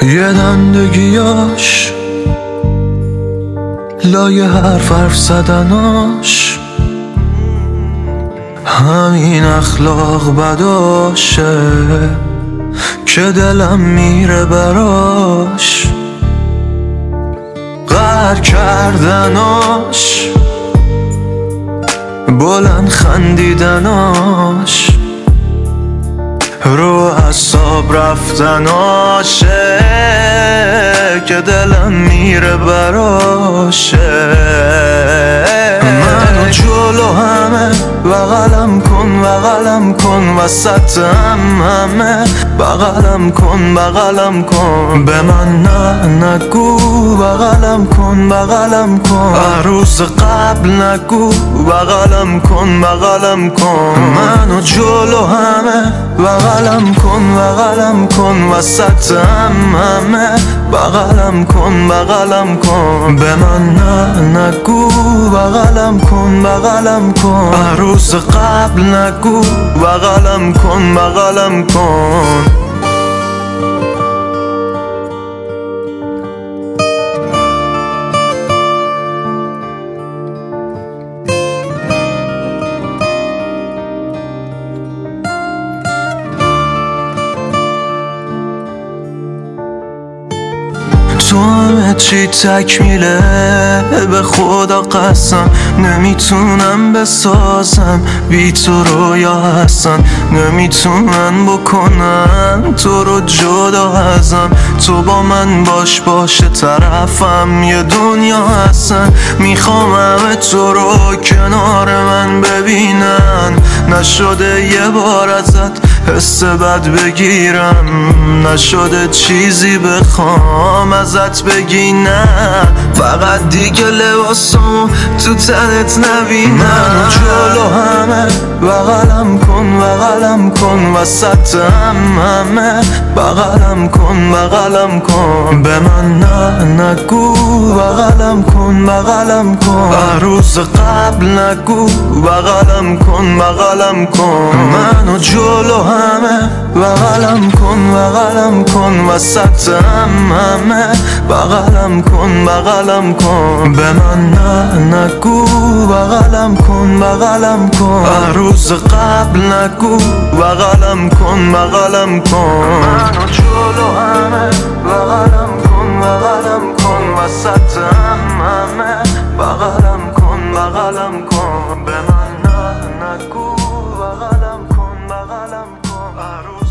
یه دندگیاش لای حرف زدناش همین اخلاق بداشه که دلم میره براش. قهر کردناش بلند خندیدناش رو اعصاب رفتناشه که دلم میره براشه. منو جلو همه بغلم کن بغلم کن، وسط همه بغلم کن بغلم کن. به من نگو بغلم کن بغلم کن، روز قبل نگو بغلم کن بغلم کن. منو جلو همه بغلم کن بغلم کن، وسط همه بغلم کن بغلم کن. به من نگو بغلم کن بغلم کن، روز قبل نگو بغلم کن بغلم کن. تو همه چی تکمیله، به خدا قسم نمیتونم بسازم بی تو رویا هستن، نمیتونن بکنن تو رو جدا ازم. تو با من باشه طرفم یه دنیا هستن، میخوام همه تو رو کنار من ببینن. نشده یه بار ازت حس بد بگیرم، نشده چیزی بخوام ازت بگی نه، فقط دیگه لباسامو تو تنت نبینم. منو جلو همه بغلم کن بغلم کن، وسط همه بغلم کن بغلم کن. به من نگو بغلم کن بغلم کن، روز قبل نگو بغلم کن بغلم کن. منو جلو همه بغلم کن بغلم کن، وسط همه بغلم کن بغلم کن. به من نگو بغلم کن بغلم کن، روز قبل نگو بغلم کن بغلم کن. منو جلو همه بغلم کن بغلم کن، وسط همه بغلم کن بغلم کن. به من نگو بغلم کن بغلم کن.